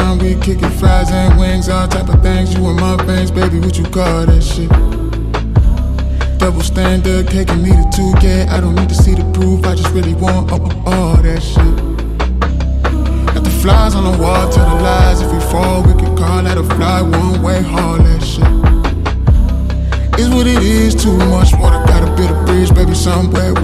time we kickin' fries and wings, all type of things. You in my veins, baby, what you call that shit? Double standard, taking me to 2K. I don't need to see the proof, I just really want all that shit. Got the flies on the wall, tell the lies. If we fall, we can call that a fly, one way, haul that shit. Is what it is, too much water, gotta build a bridge, baby, somewhere